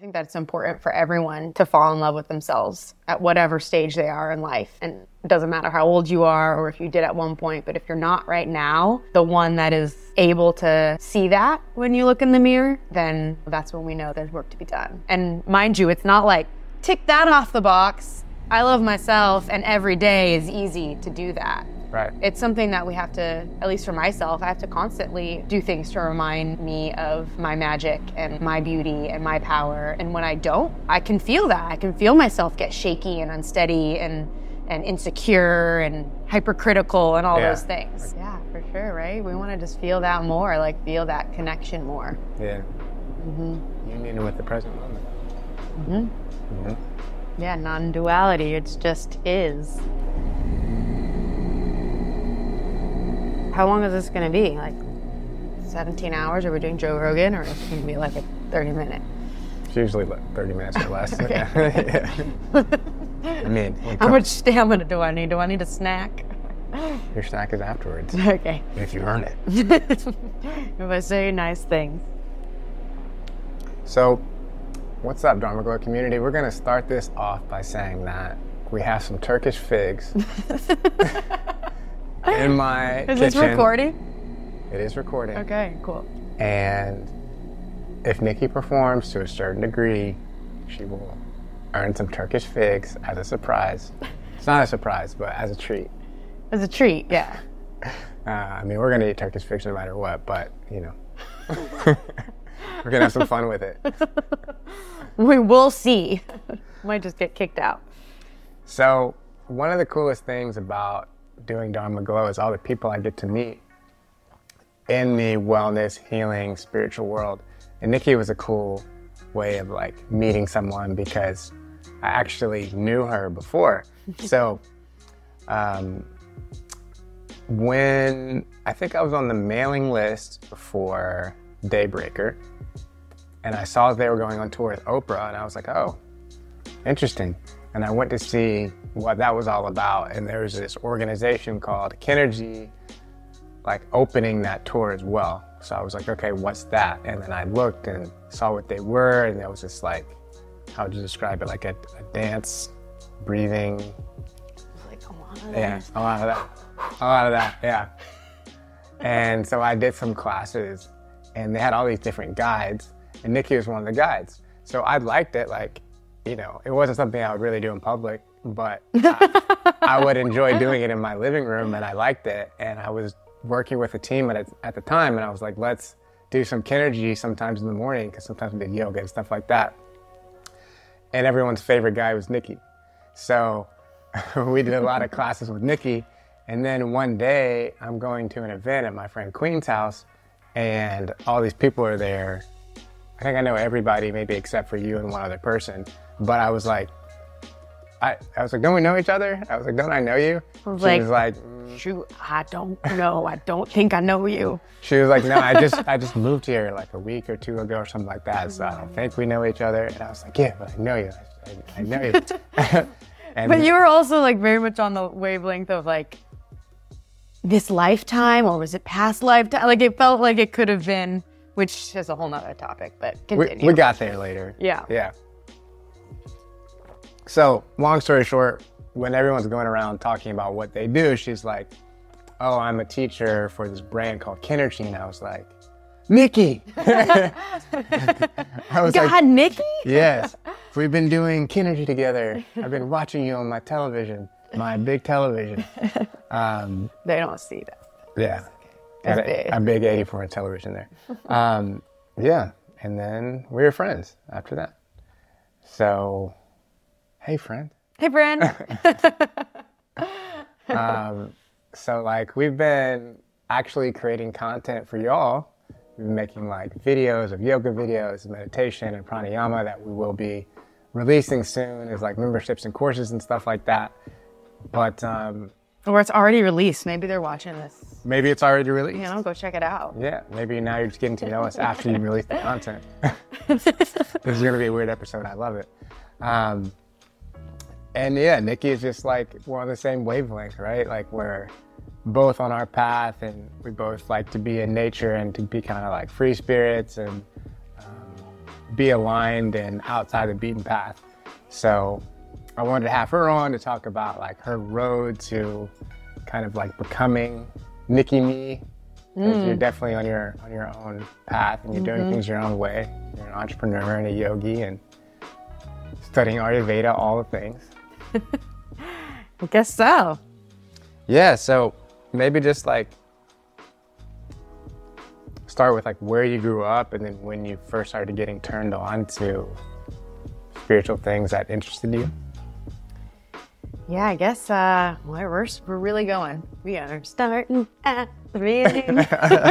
think that's important for everyone to fall in love with themselves at whatever stage they are in life. And it doesn't matter how old you are or if you did at one point, but if you're not right now, the one that is able to see that when you look in the mirror, then that's when we know there's work to be done. And mind you, it's not like, tick that off the box. I love myself, and every day is easy to do that. Right. It's something that we have to, at least for myself, I have to constantly do things to remind me of my magic and my beauty and my power. And when I don't, I can feel that. I can feel myself get shaky and unsteady and insecure and hypercritical and all those things. Yeah, for sure, right? We want to just feel that more, like feel that connection more. Yeah. Union with the present moment. Yeah, non-duality, it's just is. How long is this going to be? Like 17 hours? Are we doing Joe Rogan, or is it going to be like a 30-minute? It's usually like 30 minutes or less. Okay. I mean, how much stamina do I need? Do I need a snack? Your snack is afterwards. Okay. If you earn it. If I say nice things. So, what's up, Dharma Glow community? We're going to start this off by saying that we have some Turkish figs in my kitchen. Is this recording? It is recording. Okay, cool. And if Nikki performs to a certain degree, she will earn some Turkish figs as a surprise. It's not a surprise, but as a treat. As a treat, yeah. I mean, we're going to eat Turkish figs no matter what, but, you know, we're going to have some fun with it. We will see. Might just get kicked out. So, one of the coolest things about doing Dharma Glow is all the people I get to meet in the wellness, healing, spiritual world. And Nikki was a cool way of like meeting someone because I actually knew her before. So when I think I was on the mailing list for Daybreaker, and I saw they were going on tour with Oprah, and I was like, oh, interesting. And I went to see what that was all about, and there was this organization called Kinergy, like opening that tour as well. So I was like, okay, what's that? And then I looked and saw what they were, and it was just like, how would you describe it? Like a dance, breathing. Like a lot of that. Yeah, a lot of that. A lot of that, yeah. And so I did some classes, and they had all these different guides, and Nikki was one of the guides. So I liked it, like, you know, it wasn't something I would really do in public, but I would enjoy doing it in my living room, and I liked it. And I was working with a team at the time, and I was like, let's do some Kinergy sometimes in the morning, because sometimes we did yoga and stuff like that. And everyone's favorite guy was Nikki. So we did a lot of classes with Nikki. And then one day, I'm going to an event at my friend Queen's house, and all these people are there. I think I know everybody, maybe except for you and one other person. But I was like, don't we know each other? I was like, don't I know you? She was like, shoot, I don't know. I don't think I know you. She was like, no, I just moved here like a week or two ago or something like that. So I don't think we know each other. And I was like, yeah, but I know you. I know you. But you were also like very much on the wavelength of like this lifetime, or was it past lifetime? Like it felt like it could have been, which is a whole nother topic, but continue. We got there later. Yeah. Yeah. So, long story short, when everyone's going around talking about what they do, she's like, oh, I'm a teacher for this brand called Kinergy. And I was like, Nikki! I was God, Nikki? Yes. We've been doing Kinergy together. I've been watching you on my television, my big television. They don't see that. Yeah. That's big. A big 84 television there. Yeah. And then we were friends after that. So, hey, friend. Hey, friend. So, like, we've been actually creating content for y'all. We've been making, like, videos of yoga videos, meditation, and pranayama that we will be releasing soon as, like, memberships and courses and stuff like that. But, or it's already released. Maybe they're watching this. maybe it's already released. You know, go check it out. Yeah, maybe now you're just getting to know us after you release the content. This is going to be a weird episode. I love it. And yeah, Nikki is just like, we're on the same wavelength, right? Like we're both on our path, and we both like to be in nature and to be kind of like free spirits and be aligned and outside the beaten path. So I wanted to have her on to talk about like her road to kind of like becoming Nikki Me. Because you're definitely on your own path and you're doing things your own way. You're an entrepreneur and a yogi and studying Ayurveda, all the things. I guess so. Yeah, so maybe just like start with like where you grew up and then when you first started getting turned on to spiritual things that interested you. Yeah, I guess we're really going. We are starting at the beginning.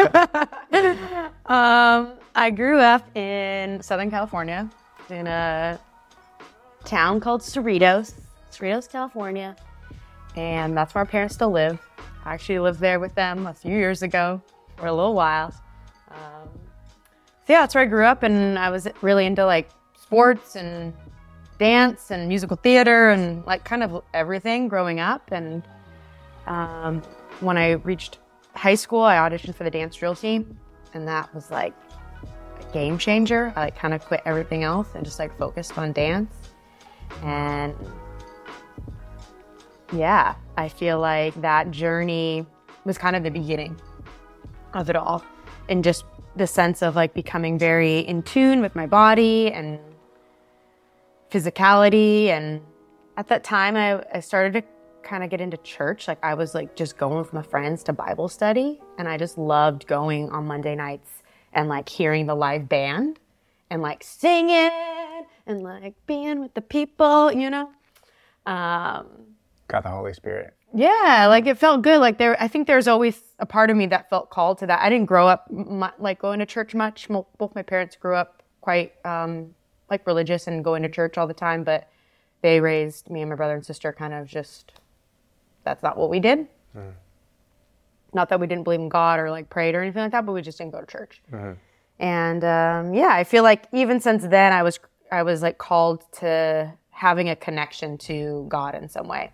I grew up in Southern California in a town called Cerritos, California. And that's where our parents still live. I actually lived there with them a few years ago for a little while. So yeah, that's where I grew up, and I was really into like sports and dance and musical theater and like kind of everything growing up. And when I reached high school, I auditioned for the dance drill team, and that was like a game changer. I like kind of quit everything else and just like focused on dance. And yeah, I feel like that journey was kind of the beginning of it all, and just the sense of like becoming very in tune with my body and physicality. And at that time I started to kind of get into church. Like I was like just going with my friends to Bible study, and I just loved going on Monday nights and like hearing the live band and like singing and like being with the people, you know. Got the Holy Spirit. Yeah, like it felt good. Like I think there's always a part of me that felt called to that. I didn't grow up like going to church much. Both my parents grew up quite like religious and going to church all the time, but they raised me and my brother and sister kind of just, that's not what we did. Not that we didn't believe in God or like prayed or anything like that, but we just didn't go to church. And yeah, I feel like even since then I was like called to having a connection to God in some way.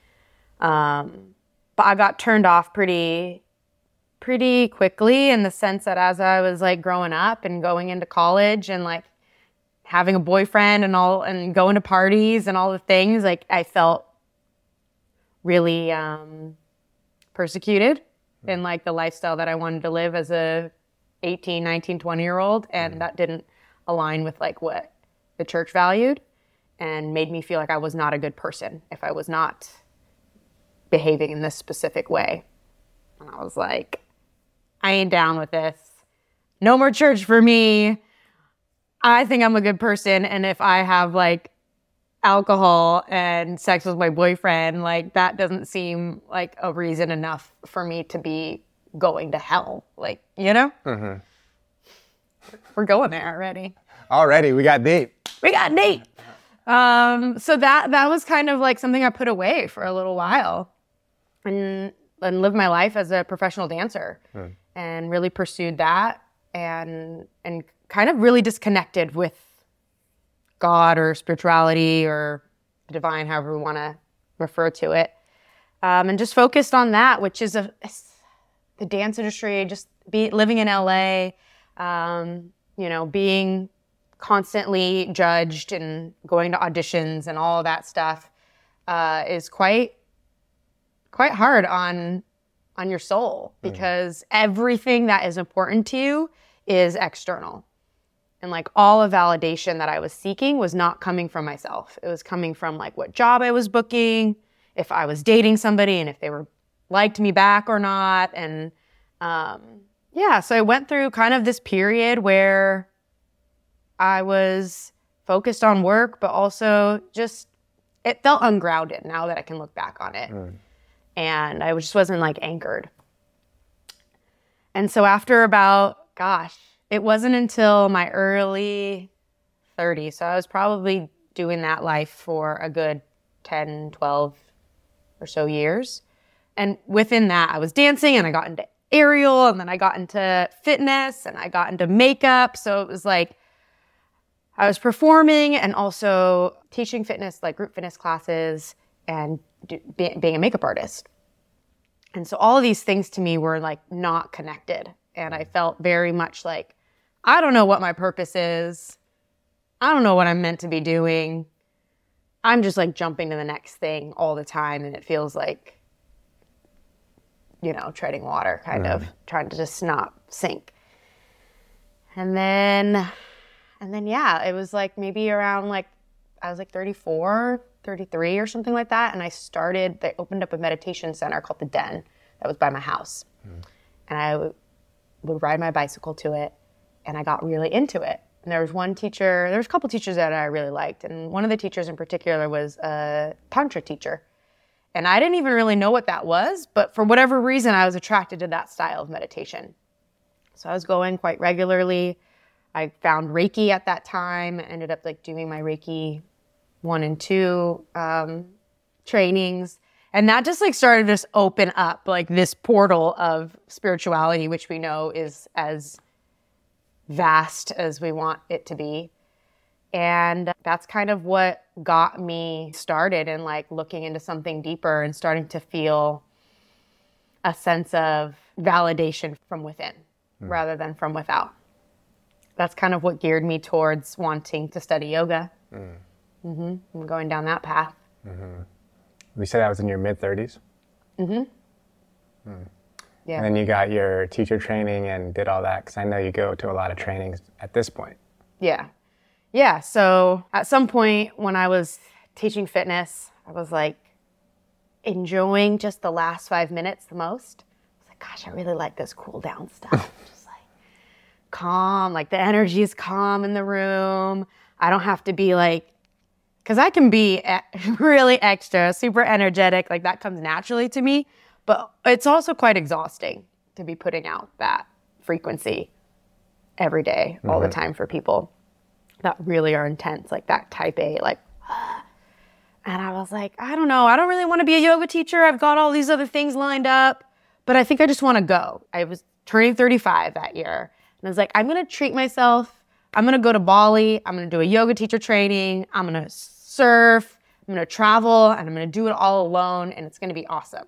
But I got turned off pretty quickly, in the sense that as I was like growing up and going into college and like having a boyfriend and all, and going to parties and all the things, like I felt really persecuted in like the lifestyle that I wanted to live as a 18, 19, 20-year-old, and that didn't align with like what the church valued, and made me feel like I was not a good person if I was not behaving in this specific way. And I was like, I ain't down with this. No more church for me. I think I'm a good person, and if I have like alcohol and sex with my boyfriend, like that doesn't seem like a reason enough for me to be going to hell. Like, you know? We're going there already. Already, we got deep. So that was kind of like something I put away for a little while, and lived my life as a professional dancer, and really pursued that, and kind of really disconnected with God or spirituality or the divine, however we want to refer to it, and just focused on that, which is the dance industry, just living in LA, you know, being constantly judged and going to auditions and all of that stuff is quite hard on your soul, because everything that is important to you is external. And like all of validation that I was seeking was not coming from myself. It was coming from like what job I was booking, if I was dating somebody, and if they were liked me back or not. And yeah, so I went through kind of this period where I was focused on work, but also just, it felt ungrounded now that I can look back on it. And I just wasn't like anchored. And so after about, it wasn't until my early 30s. So I was probably doing that life for a good 10, 12 or so years. And within that, I was dancing, and I got into aerial, and then I got into fitness, and I got into makeup. So it was like I was performing and also teaching fitness, like group fitness classes, and being a makeup artist. And so all of these things to me were like not connected. And I felt very much like, I don't know what my purpose is. I don't know what I'm meant to be doing. I'm just like jumping to the next thing all the time. And it feels like, treading water, kind of trying to just not sink. And then, yeah, it was like maybe around like, I was like 34, 33 or something like that. And they opened up a meditation center called The Den that was by my house. And I would ride my bicycle to it, and I got really into it. And there was a couple teachers that I really liked. And one of the teachers in particular was a Tantra teacher. And I didn't even really know what that was, but for whatever reason, I was attracted to that style of meditation. So I was going quite regularly. I found Reiki at that time, ended up like doing my Reiki 1 and 2 trainings. And that just like started to just open up like this portal of spirituality, which we know is as vast as we want it to be. And that's kind of what got me started in like looking into something deeper and starting to feel a sense of validation from within rather than from without. That's kind of what geared me towards wanting to study yoga. I'm going down that path. You said that was in your mid-30s? Yeah. And then you got your teacher training and did all that, because I know you go to a lot of trainings at this point. Yeah, so at some point when I was teaching fitness, I was like enjoying just the last 5 minutes the most. I was like, gosh, I really like this cool down stuff. Just like calm, like the energy is calm in the room. I don't have to be like, because I can be really extra, super energetic, like that comes naturally to me. But it's also quite exhausting to be putting out that frequency every day, all the time for people that really are intense, like that type A, like, and I was like, I don't know. I don't really want to be a yoga teacher. I've got all these other things lined up, but I think I just want to go. I was turning 35 that year. And I was like, I'm going to treat myself. I'm going to go to Bali. I'm going to do a yoga teacher training. I'm going to surf. I'm going to travel, and I'm going to do it all alone, and it's going to be awesome.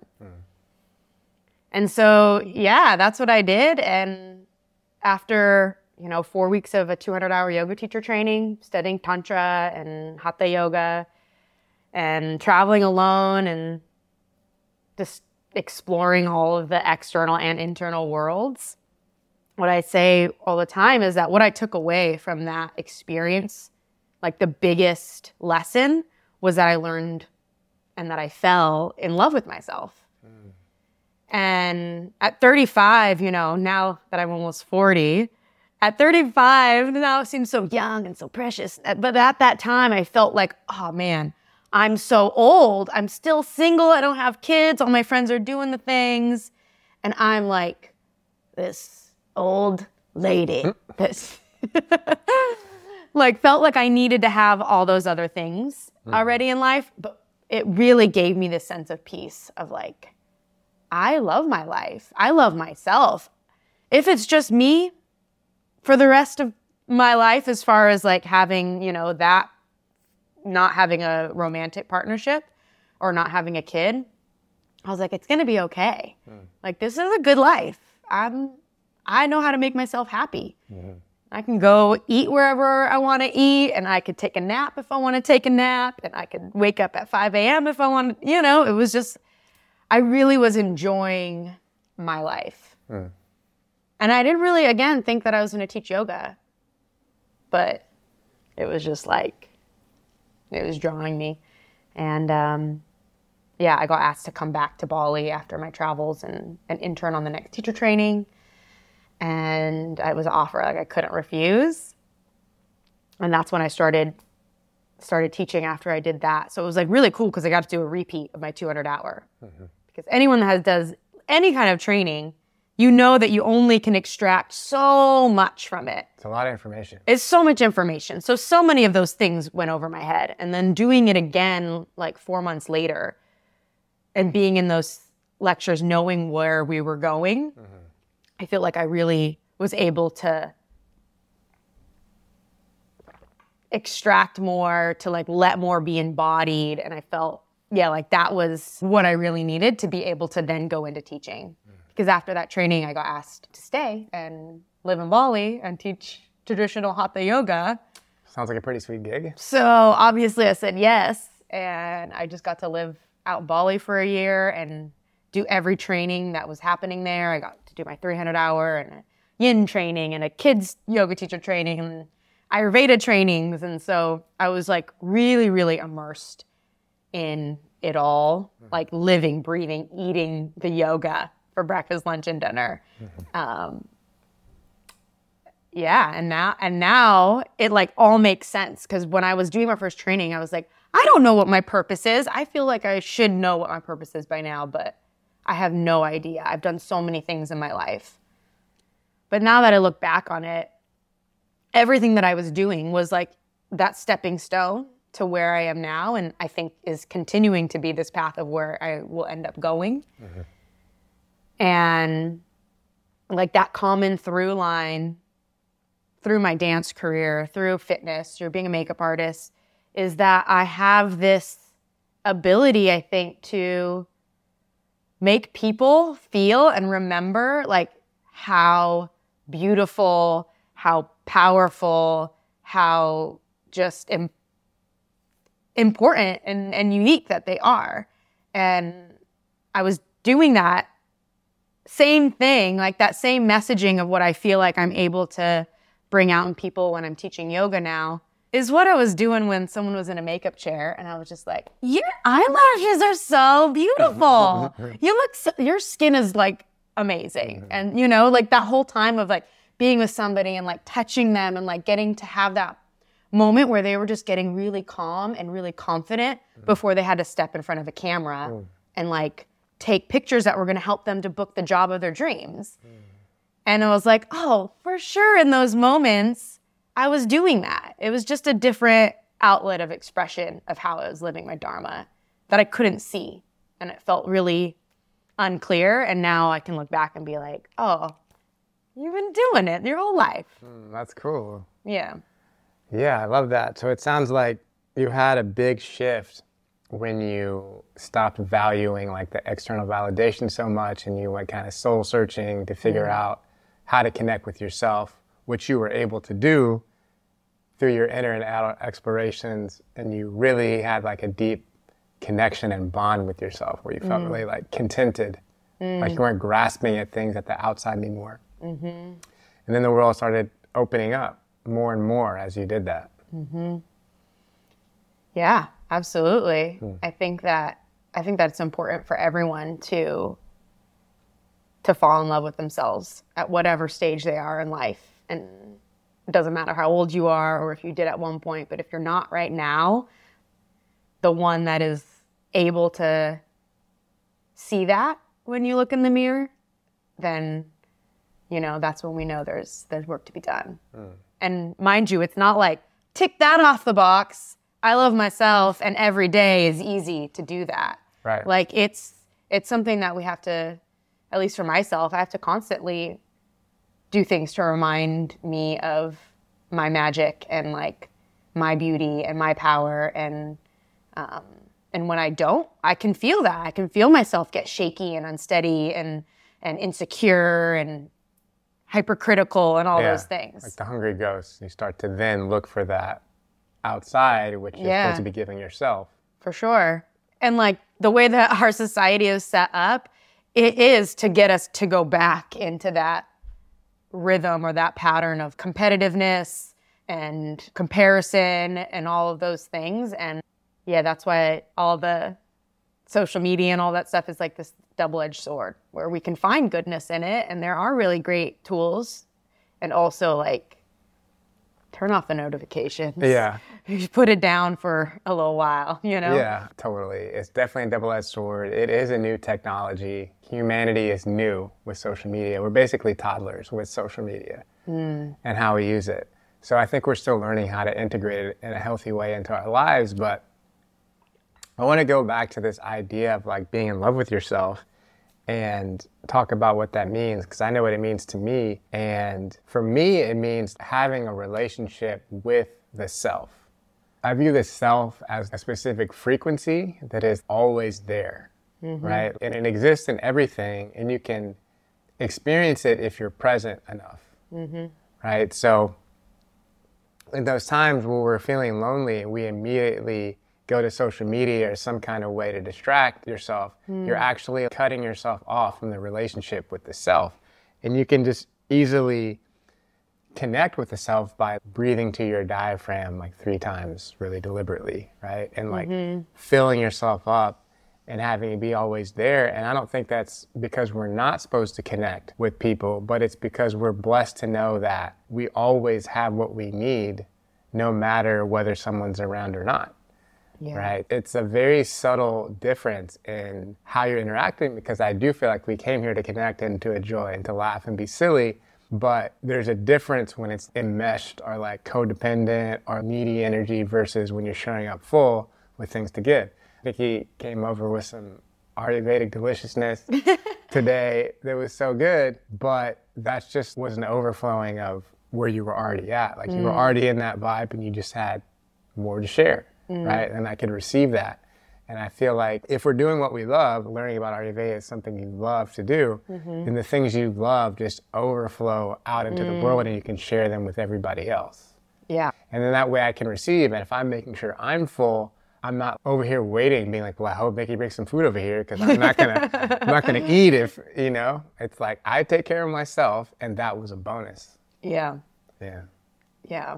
And so, yeah, that's what I did. And after 4 weeks of a 200-hour yoga teacher training, studying Tantra and Hatha Yoga, and traveling alone and just exploring all of the external and internal worlds, what I say all the time is that what I took away from that experience, like the biggest lesson, was that I learned and that I fell in love with myself. And at 35, now that I'm almost 40, at 35, now it seems so young and so precious. But at that time, I felt like, oh man, I'm so old. I'm still single. I don't have kids. All my friends are doing the things. And I'm like this old lady. This like felt like I needed to have all those other things already in life. But it really gave me this sense of peace of like, I love my life. I love myself. If it's just me for the rest of my life, as far as like having, that, not having a romantic partnership or not having a kid, I was like, it's going to be okay. Like, this is a good life. I know how to make myself happy. I can go eat wherever I want to eat, and I could take a nap if I want to take a nap, and I could wake up at 5 a.m. if I want to, it was just, I really was enjoying my life. And I didn't really, again, think that I was going to teach yoga, but it was just like, it was drawing me. And I got asked to come back to Bali after my travels and intern on the next teacher training. And it was an offer like I couldn't refuse. And that's when I started teaching after I did that. So it was like really cool because I got to do a repeat of my 200-hour. Because anyone that does any kind of training, that you only can extract so much from it. It's a lot of information. It's so much information. So many of those things went over my head. And then doing it again like 4 months later and being in those lectures, knowing where we were going, I feel like I really was able to extract more, to like let more be embodied. And I felt, like that was what I really needed to be able to then go into teaching. Because after that training, I got asked to stay and live in Bali and teach traditional Hatha Yoga. Sounds like a pretty sweet gig. So obviously I said yes. And I just got to live out in Bali for a year and do every training that was happening there. I got to do my 300-hour and a yin training and a kids yoga teacher training and Ayurveda trainings. And so I was like really, really immersed in it all, like living, breathing, eating the yoga for breakfast, lunch, and dinner. And now it like all makes sense. Because when I was doing my first training, I was like, I don't know what my purpose is. I feel like I should know what my purpose is by now, but I have no idea. I've done so many things in my life. But now that I look back on it, everything that I was doing was like that stepping stone to where I am now, and I think is continuing to be this path of where I will end up going. And like that common through line through my dance career, through fitness, through being a makeup artist, is that I have this ability, I think, to make people feel and remember like how beautiful, how powerful, how just important and unique that they are. And I was doing that same thing, like that same messaging of what I feel like I'm able to bring out in people when I'm teaching yoga now is what I was doing when someone was in a makeup chair and I was just like, your eyelashes are so beautiful. Your skin is like amazing. And you know, like that whole time of like being with somebody and like touching them and like getting to have that moment where they were just getting really calm and really confident before they had to step in front of a camera and like take pictures that were going to help them to book the job of their dreams. And I was like, oh, for sure in those moments, I was doing that. It was just a different outlet of expression of how I was living my Dharma that I couldn't see. And it felt really unclear. And now I can look back and be like, oh, you've been doing it your whole life. That's cool. Yeah. Yeah, I love that. So it sounds like you had a big shift when you stopped valuing like the external validation so much and you went kind of soul searching to figure out how to connect with yourself, which you were able to do through your inner and outer explorations. And you really had like a deep connection and bond with yourself where you felt really like contented, like you weren't grasping at things at the outside anymore. And then the world started opening up more and more as you did that. Yeah, absolutely. I think that's important for everyone to fall in love with themselves at whatever stage they are in life. And it doesn't matter how old you are or if you did at one point, but if you're not right now, the one that is able to see that when you look in the mirror, then, you know, that's when we know there's work to be done. And mind you, it's not like, tick that off the box. I love myself, and every day is easy to do that. Right. Like it's something that we have to, at least for myself, I have to constantly do things to remind me of my magic and like my beauty and my power. And when I don't, I can feel that. I can feel myself get shaky and unsteady and insecure and hypercritical and all those things. Like the hungry ghost. You start to then look for that outside, which you're supposed to be giving yourself. For sure. And like the way that our society is set up, it is to get us to go back into that rhythm or that pattern of competitiveness and comparison and all of those things. And yeah, that's why all the social media and all that stuff is like this double-edged sword where we can find goodness in it. And there are really great tools. And also like turn off the notifications. Yeah. You put it down for a little while, you know? Yeah, totally. It's definitely a double-edged sword. It is a new technology. Humanity is new with social media. We're basically toddlers with social media and how we use it. So I think we're still learning how to integrate it in a healthy way into our lives. But I want to go back to this idea of like being in love with yourself and talk about what that means, because I know what it means to me. And for me, it means having a relationship with the self. I view the self as a specific frequency that is always there, right? And it exists in everything, and you can experience it if you're present enough, right? So in those times where we're feeling lonely, we immediately go to social media or some kind of way to distract yourself. You're actually cutting yourself off from the relationship with the self. And you can just easily connect with the self by breathing to your diaphragm like 3 times really deliberately, right? And like filling yourself up and having it be always there. And I don't think that's because we're not supposed to connect with people, but it's because we're blessed to know that we always have what we need, no matter whether someone's around or not. Yeah. Right? It's a very subtle difference in how you're interacting, because I do feel like we came here to connect and to enjoy and to laugh and be silly. But there's a difference when it's enmeshed or like codependent or needy energy versus when you're showing up full with things to give. Nikki came over with some Ayurvedic deliciousness today that was so good, but that just was an overflowing of where you were already at. Like you were already in that vibe and you just had more to share, right? And I could receive that. And I feel like if we're doing what we love, learning about Ayurveda is something you love to do, then the things you love just overflow out into the world and you can share them with everybody else. Yeah. And then that way I can receive. And if I'm making sure I'm full, I'm not over here waiting, being like, well, I hope Nikki brings some food over here because I'm not gonna eat if, you know. It's like I take care of myself, and that was a bonus. Yeah. Yeah. Yeah.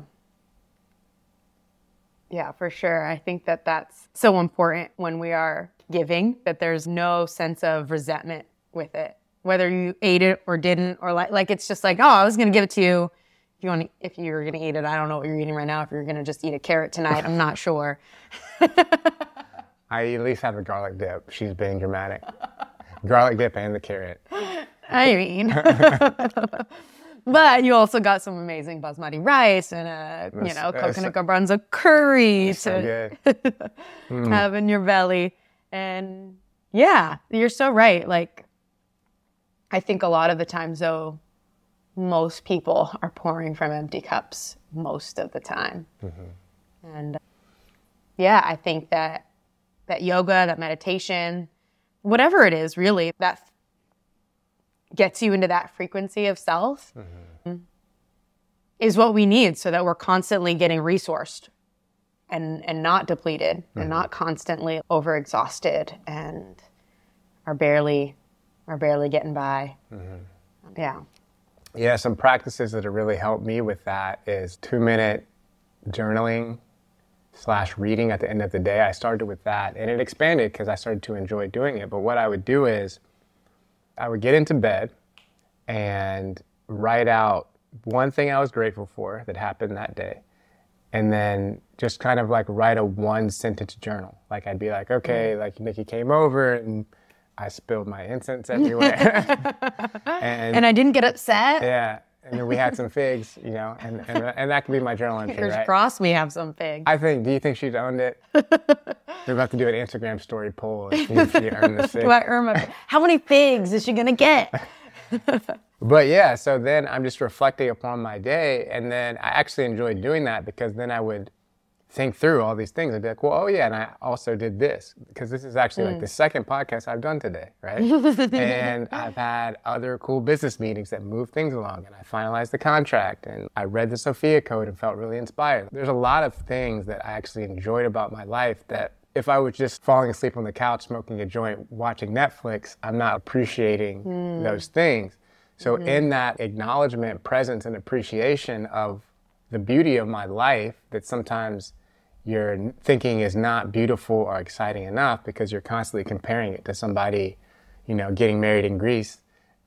Yeah, for sure. I think that that's so important when we are giving, that there's no sense of resentment with it, whether you ate it or didn't, or like it's just like, oh, I was gonna give it to you. If you're gonna eat it, I don't know what you're eating right now. If you're gonna just eat a carrot tonight, I'm not sure. I at least have a garlic dip. She's being dramatic. Garlic dip and the carrot. I mean, but you also got some amazing basmati rice and coconut garbanzo curry to have in your belly. And yeah, you're so right. Like, I think a lot of the times though, most people are pouring from empty cups most of the time. And yeah, I think that yoga, that meditation, whatever it is really, that gets you into that frequency of self is what we need, so that we're constantly getting resourced and not depleted and not constantly overexhausted and are barely getting by. Yeah. Yeah, some practices that have really helped me with that is 2-minute journaling / reading at the end of the day. I started with that, and it expanded because I started to enjoy doing it. But what I would do is I would get into bed and write out one thing I was grateful for that happened that day, and then just kind of like write a 1-sentence journal. Like I'd be like, okay, like Nikki came over and I spilled my incense everywhere. and I didn't get upset. Yeah. And then we had some figs, you know, and that could be my journal entry, Fingers right? crossed we have some figs. Do you think she's owned it? We're about to do an Instagram story poll if she earned the figs. Do I earn my, how many figs is she going to get? But yeah, so then I'm just reflecting upon my day, and then I actually enjoyed doing that because then I would think through all these things. I'd be like, well, oh yeah, and I also did this, because this is actually like the second podcast I've done today, right? And I've had other cool business meetings that moved things along, and I finalized the contract, and I read the Sophia Code and felt really inspired. There's a lot of things that I actually enjoyed about my life that if I was just falling asleep on the couch, smoking a joint, watching Netflix, I'm not appreciating those things. So in that acknowledgement, presence, and appreciation of the beauty of my life that sometimes you're thinking is not beautiful or exciting enough because you're constantly comparing it to somebody, you know, getting married in Greece,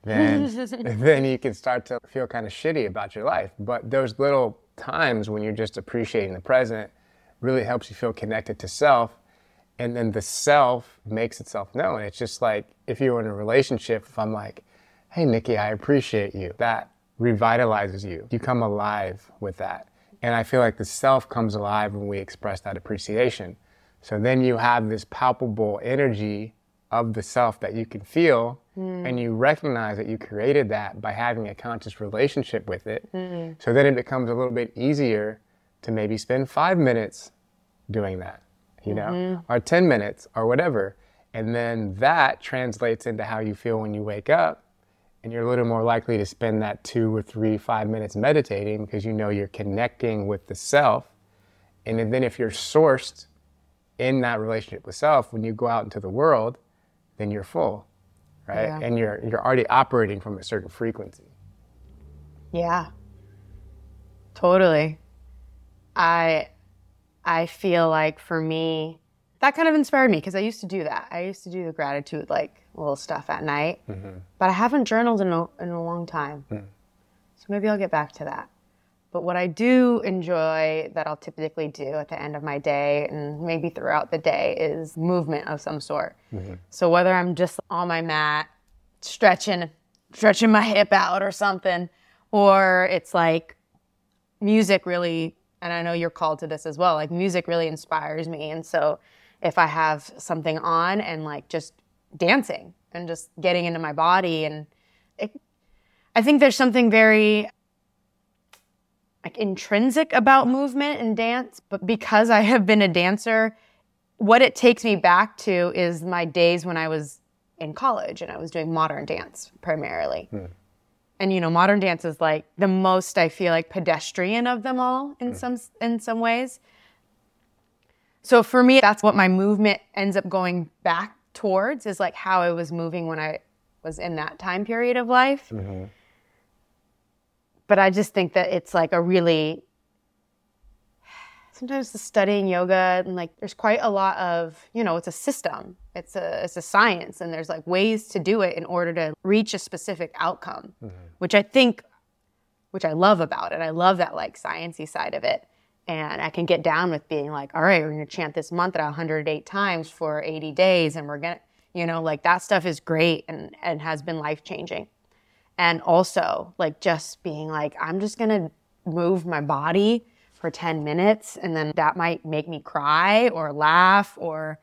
then you can start to feel kind of shitty about your life. But those little times when you're just appreciating the present really helps you feel connected to self. And then the self makes itself known. It's just like if you're in a relationship, if I'm like, hey, Nikki, I appreciate you. That revitalizes you. You come alive with that. And I feel like the self comes alive when we express that appreciation. So then you have this palpable energy of the self that you can feel, and you recognize that you created that by having a conscious relationship with it. So then it becomes a little bit easier to maybe spend 5 minutes doing that, you know, or 10 minutes or whatever. And then that translates into how you feel when you wake up. And you're a little more likely to spend that 2 or 3, 5 minutes meditating because you know you're connecting with the self. And then if you're sourced in that relationship with self, when you go out into the world, then you're full, right? Yeah. And you're already operating from a certain frequency. Yeah, totally. I feel like for me, that kind of inspired me because I used to do that. I used to do the gratitude, like little stuff at night, but I haven't journaled in a long time. So maybe I'll get back to that. But what I do enjoy that I'll typically do at the end of my day and maybe throughout the day is movement of some sort. So whether I'm just on my mat, stretching my hip out or something, or it's like music really, and I know you're called to this as well, like music really inspires me. And so if I have something on and like just dancing and just getting into my body, and I think there's something very like intrinsic about movement and dance, but because I have been a dancer, what it takes me back to is my days when I was in college and I was doing modern dance primarily. And you know, modern dance is like the most, I feel like, pedestrian of them all in some ways. So for me, that's what my movement ends up going back towards, is like how I was moving when I was in that time period of life. But I just think that it's like a really, sometimes the studying yoga and like there's quite a lot of, you know, it's a system, it's a science, and there's like ways to do it in order to reach a specific outcome, which I love about it. I love that like sciencey side of it. And I can get down with being like, all right, we're going to chant this mantra 108 times for 80 days. And we're going to, you know, like that stuff is great and has been life-changing. And also like just being like, I'm just going to move my body for 10 minutes. And then that might make me cry or laugh or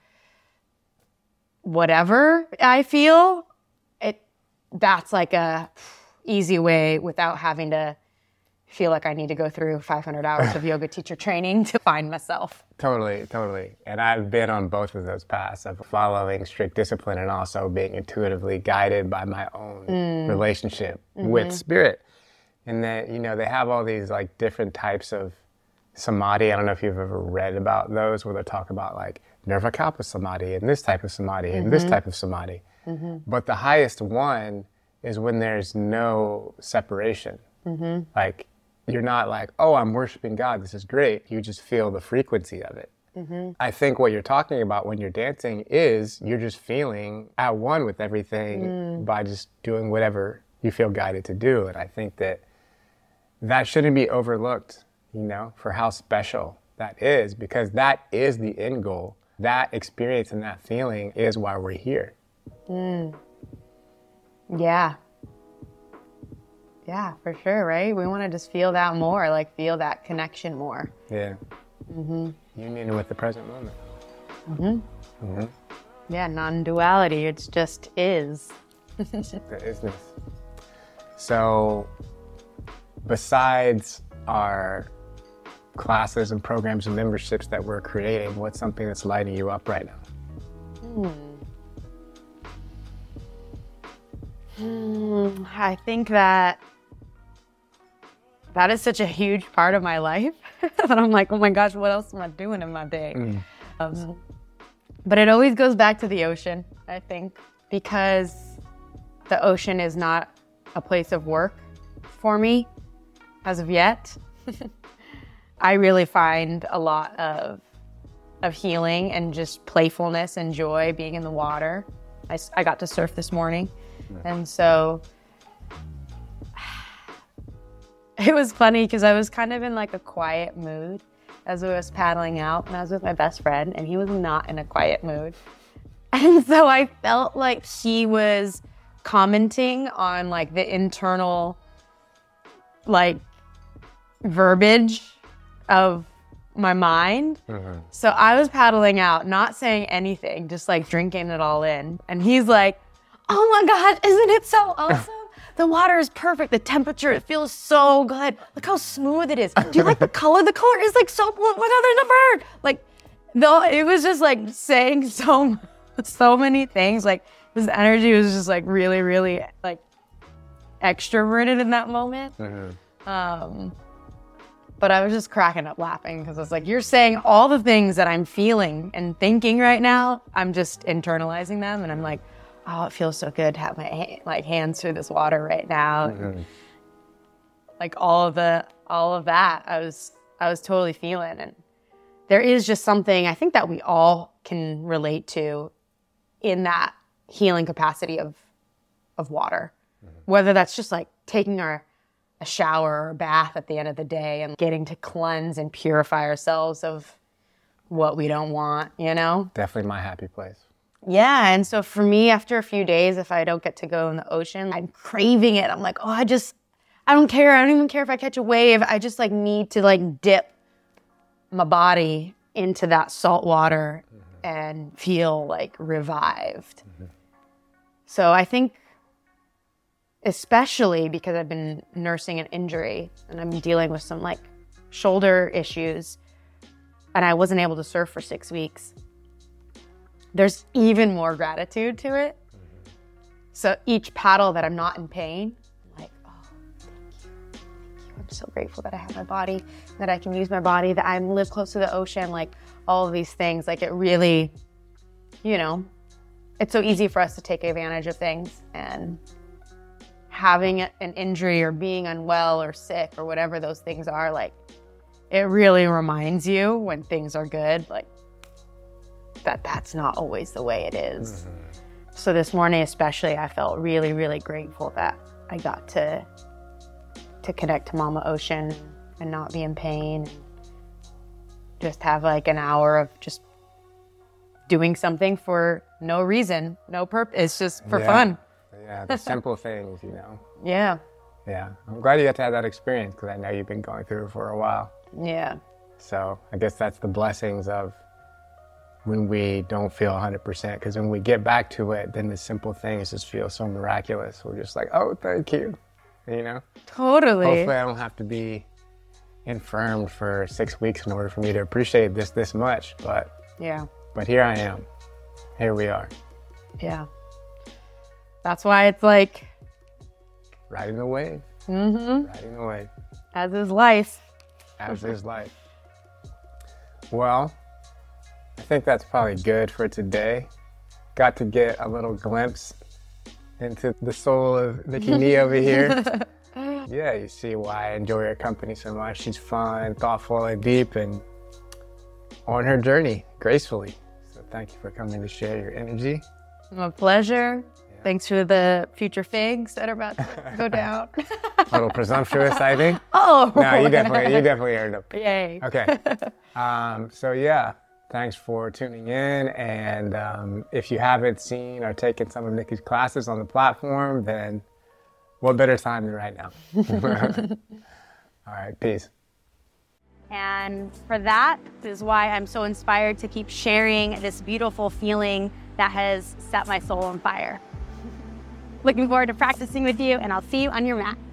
whatever I feel. That's like a easy way without having to feel like I need to go through 500 hours of yoga teacher training to find myself. Totally. And I've been on both of those paths of following strict discipline and also being intuitively guided by my own relationship with spirit. And that, you know, they have all these like different types of samadhi. I don't know if you've ever read about those where they talk about like nirvikalpa samadhi and this type of samadhi and this type of samadhi. But the highest one is when there's no separation. Like, you're not like, oh, I'm worshiping God, this is great. You just feel the frequency of it. I think what you're talking about when you're dancing is you're just feeling at one with everything by just doing whatever you feel guided to do. And I think that shouldn't be overlooked, you know, for how special that is, because that is the end goal. That experience and that feeling is why we're here. Yeah, for sure, right? We want to just feel that more, like feel that connection more. Yeah. Union with the present moment. Yeah, non-duality, it's just is. The isness. So, besides our classes and programs and memberships that we're creating, what's something that's lighting you up right now? I think that is such a huge part of my life that I'm like, oh my gosh, what else am I doing in my day? But it always goes back to the ocean, I think, because the ocean is not a place of work for me as of yet. I really find a lot of healing and just playfulness and joy being in the water. I got to surf this morning. And so it was funny because I was kind of in like a quiet mood as I was paddling out, and I was with my best friend, and he was not in a quiet mood. And so I felt like he was commenting on like the internal like verbiage of my mind. So I was paddling out, not saying anything, just like drinking it all in. And he's like, oh my God, isn't it so awesome? The water is perfect. The temperature, it feels so good. Look how smooth it is. Do you like the color? The color is like so blue. Look how there's a bird. Like, no, it was just like saying so many things. Like his energy was just like really, really like extroverted in that moment. But I was just cracking up laughing because I was like, you're saying all the things that I'm feeling and thinking right now. I'm just internalizing them, and I'm like, oh, it feels so good to have my hands through this water right now. Like all of that, I was totally feeling. And there is just something I think that we all can relate to in that healing capacity of water, whether that's just like taking a shower or a bath at the end of the day and getting to cleanse and purify ourselves of what we don't want, you know? Definitely my happy place. Yeah, and so for me, after a few days, if I don't get to go in the ocean, I'm craving it. I'm like, oh, I don't care. I don't even care if I catch a wave. I just like need to like dip my body into that salt water and feel like revived. So I think, especially because I've been nursing an injury and I'm dealing with some like shoulder issues and I wasn't able to surf for 6 weeks, there's even more gratitude to it. So each paddle that I'm not in pain, I'm like, oh, thank you. I'm so grateful that I have my body, that I can use my body, that I live close to the ocean, like all of these things. Like it really, you know, it's so easy for us to take advantage of things, and having an injury or being unwell or sick or whatever those things are, like it really reminds you when things are good, like that's not always the way it is. So this morning especially, I felt really, really grateful that I got to connect to Mama Ocean and not be in pain, and just have like an hour of just doing something for no reason, no purpose. It's just for fun. Yeah, the simple things, you know. Yeah. Yeah, I'm glad you got to have that experience because I know you've been going through it for a while. Yeah. So I guess that's the blessings of when we don't feel 100%, because when we get back to it, then the simple things just feel so miraculous. We're just like, oh, thank you, you know? Totally. Hopefully I don't have to be infirmed for 6 weeks in order for me to appreciate this much, but here I am. Here we are. Yeah. That's why it's like riding the wave. Riding the wave. As is life. As is life. Well, I think that's probably good for today. Got to get a little glimpse into the soul of Nikki Nee over here. Yeah, you see why I enjoy her company so much. She's fun, thoughtful, and deep, and on her journey gracefully. So thank you for coming to share your energy. My pleasure. Yeah. Thanks for the future figs that are about to go down. A little presumptuous, I think. Oh. No, you definitely earned them. Yay. Okay. So yeah, thanks for tuning in. And if you haven't seen or taken some of Nikki's classes on the platform, then what better time than right now? All right, peace. And for that is why I'm so inspired to keep sharing this beautiful feeling that has set my soul on fire. Looking forward to practicing with you, and I'll see you on your mat.